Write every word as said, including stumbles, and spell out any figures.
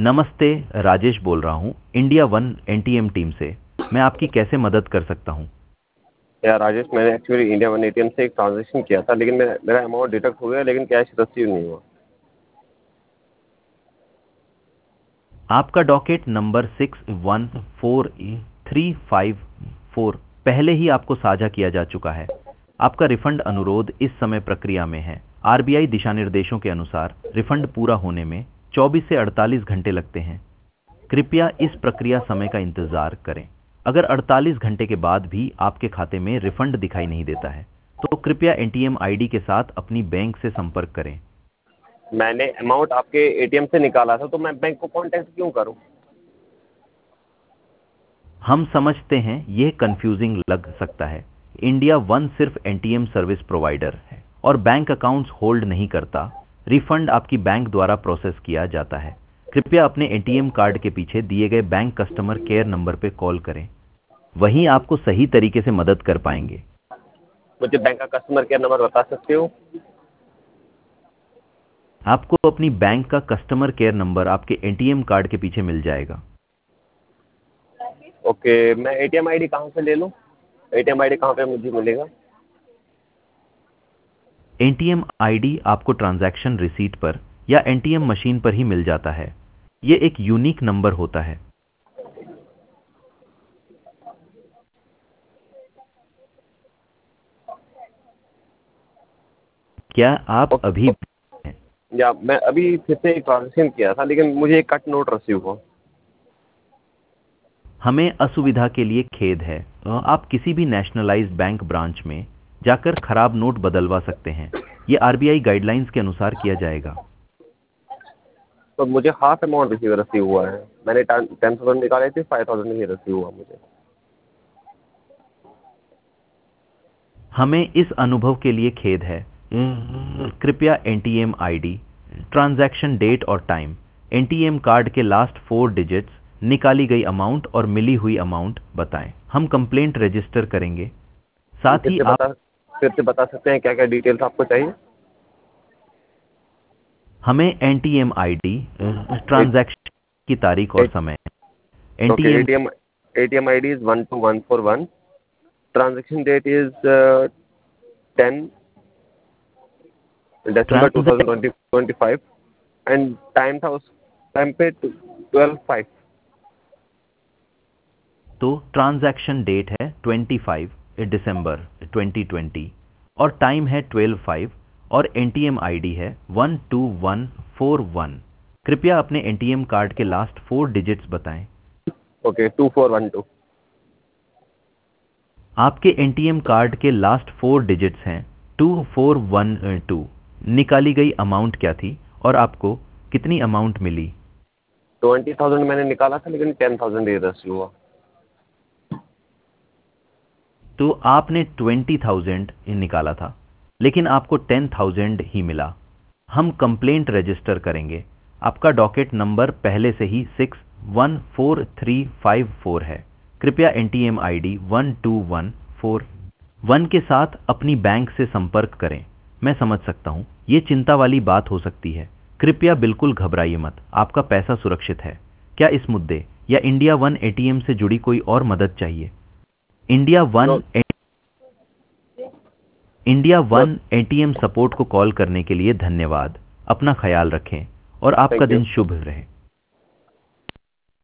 नमस्ते, राजेश बोल रहा हूँ इंडिया वन एनटीएम टीम से। मैं आपकी कैसे मदद कर सकता हूँ? यार राजेश, मैंने एक्चुअली इंडिया वन एटीएम से एक ट्रांजैक्शन किया था, लेकिन मेरा मेरा अमाउंट डिडक्ट हो गया, लेकिन कैश रिसीव नहीं हुआ। आपका docket number six one four three five four पहले ही आपको साझा किया जा चुका है। आपका रिफंड अनुरोध इस समय प्रक्रिया में है। आरबीआई दिशा निर्देशों के अनुसार रिफंड पूरा होने में चौबीस से अड़तालीस घंटे लगते हैं। कृपया इस प्रक्रिया समय का इंतजार करें। अगर अड़तालीस घंटे के बाद भी आपके खाते में रिफंड दिखाई नहीं देता है तो कृपया एटीएम आईडी के साथ अपनी बैंक से संपर्क करें। मैंने अमाउंट आपके एटीएम से निकाला था, तो मैं बैंक को कांटेक्ट क्यों करूं? हम समझते हैं यह कंफ्यूजिंग लग सकता है। इंडिया वन सिर्फ एटीएम सर्विस प्रोवाइडर है और बैंक अकाउंट्स होल्ड नहीं करता। रिफंड आपकी बैंक द्वारा प्रोसेस किया जाता है। कृपया अपने एटीएम कार्ड के पीछे दिए गए बैंक कस्टमर केयर नंबर पर कॉल करें, वहीं आपको सही तरीके से मदद कर पाएंगे। मुझे बैंक का कस्टमर केयर नंबर बता सकते हो? आपको अपनी बैंक का कस्टमर केयर नंबर आपके एटीएम कार्ड के पीछे मिल जाएगा। ओके, मैं एटीएम आईडी कहाँ से ले लूं? एटीएम आईडी कहाँ पे मुझे मिलेगा? एटीएम आईडी आपको ट्रांजैक्शन रिसीट पर या एटीएम मशीन पर ही मिल जाता है। ये एक यूनिक नंबर होता है। क्या आप अभी ओके, या मैं अभी फिर से एक ट्रांजेक्शन किया था, लेकिन मुझे एक कट नोट रिसीव हुआ। हमें असुविधा के लिए खेद है। आप किसी भी नेशनलाइज्ड बैंक ब्रांच में जाकर खराब नोट बदलवा सकते हैं। ये आरबीआई गाइडलाइंस के अनुसार किया जाएगा। तो मुझे हाफ अमाउंट रिसीव रिसीव हुआ है। मैंने टेन थाउजेंड निकाले थे, फाइव थाउजेंड ही रिसीव हुआ मुझे। हमें इस अनुभव के लिए खेद है। कृपया एटीएम आईडी, ट्रांजैक्शन डेट और टाइम, एटीएम कार्ड के लास्ट फोर डिजिट्स, निकाली गई अमाउंट और मिली हुई अमाउंट बताएं। हम कंप्लेंट रजिस्टर करेंगे। साथ फिर ही से आप बता फिर से बता सकते हैं क्या क्या डिटेल्स आपको चाहिए? हमें एटीएम आईडी, ट्रांजैक्शन की तारीख और समय, okay, ATM ATM ATM ID is one two one four one. Transaction date is ten December two thousand twenty twenty five, and time था उस टाइम पे ट्वेल्व फाइव। तो ट्रांजैक्शन डेट है पच्चीस दिसंबर ट्वेंटी ट्वेंटी और टाइम है twelve five और एटीएम आईडी है one two one four one. कृपया अपने एटीएम कार्ड के लास्ट फोर डिजिट्स बताएं। Okay, two four one two. आपके एटीएम कार्ड के लास्ट फोर डिजिट्स हैं टू फोर वन टू। निकाली गई अमाउंट क्या थी और आपको कितनी अमाउंट मिली? ट्वेंटी थाउजेंड मैंने निकाला था, लेकिन टेन थाउजेंड ही रिसीव हुआ। तो आपने ट्वेंटी थाउजेंड निकाला था, लेकिन आपको टेन थाउजेंड ही मिला। हम कंप्लेंट रजिस्टर करेंगे। आपका डॉकेट नंबर पहले से ही six one four three five four है। कृपया ATM ID one two one four one के साथ अपनी बैंक से संपर्क करें। मैं समझ सकता हूँ ये चिंता वाली बात हो सकती है। कृपया बिल्कुल घबराइए मत, आपका पैसा सुरक्षित है। क्या इस मुद्दे या इंडिया वन एटीएम से जुड़ी कोई और मदद चाहिए? India one India one ATM support को कॉल करने के लिए धन्यवाद। अपना ख्याल रखें और आपका थैंक यू। दिन शुभ रहे।